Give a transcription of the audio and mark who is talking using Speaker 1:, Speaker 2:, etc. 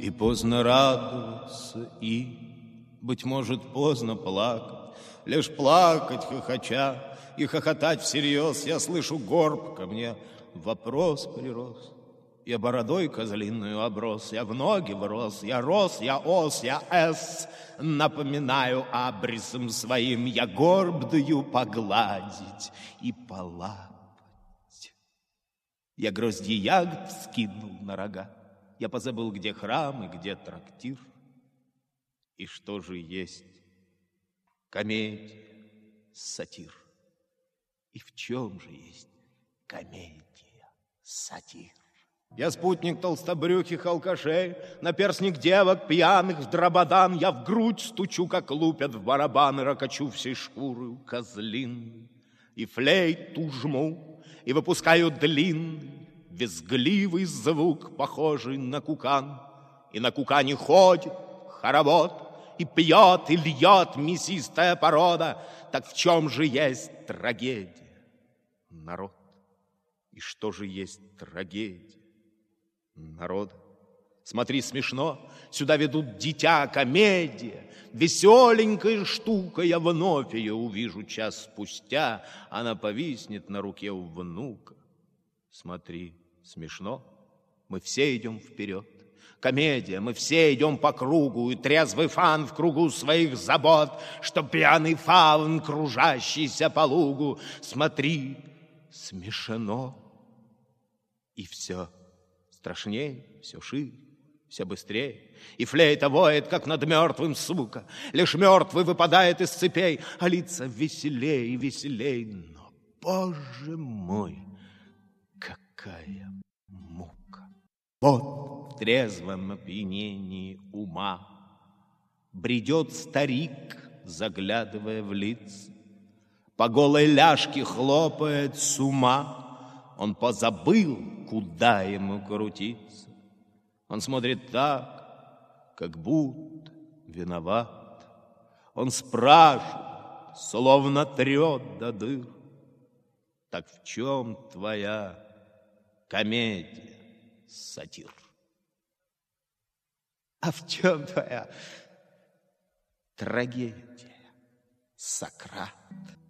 Speaker 1: И поздно радоваться, и, быть может, поздно плакать. Лишь плакать хохоча и хохотать всерьез. Я слышу, горб ко мне вопрос прирос. Я бородой козлиную оброс, я в ноги врос, я рос, я ос, я эс. Напоминаю абрисом своим, я горб даю погладить и полапать. Я грозди ягод вскинул на рога, я позабыл, где храм и где трактир. И что же есть комедия, сатир? И в чем же есть комедия, сатир? Я спутник толстобрюхих алкашей, наперстник девок пьяных в дрободан. Я в грудь стучу, как лупят в барабаны, ракочу всей шкурою козлиной. И флейту жму, и выпускаю длинный, визгливый звук, похожий на кукан. И на кукане ходит хоровод, и пьет, и льет мясистая порода. Так в чем же есть трагедия, народ? И что же есть трагедия народа? Смотри, смешно, сюда ведут дитя, комедия, веселенькая штука. Я вновь ее увижу час спустя, она повиснет на руке у внука. Смотри, смешно, мы все идем вперед. Комедия, мы все идем по кругу, и трезвый фан в кругу своих забот, что пьяный фаун, кружащийся по лугу. Смотри, смешно, и все страшнее, все шире, все быстрее. И флейта воет, как над мертвым, сука. Лишь мертвый выпадает из цепей, а лица веселей и веселей. Но, Боже мой, какая мука! Вот в трезвом опьянении ума бредет старик, заглядывая в лица, по голой ляжке хлопает с ума. Он позабыл, куда ему крутиться. Он смотрит так, как будто виноват. Он спрашивает, словно трет до дыр. Так в чем твоя комедия, сатир? А в чем твоя трагедия, Сократ?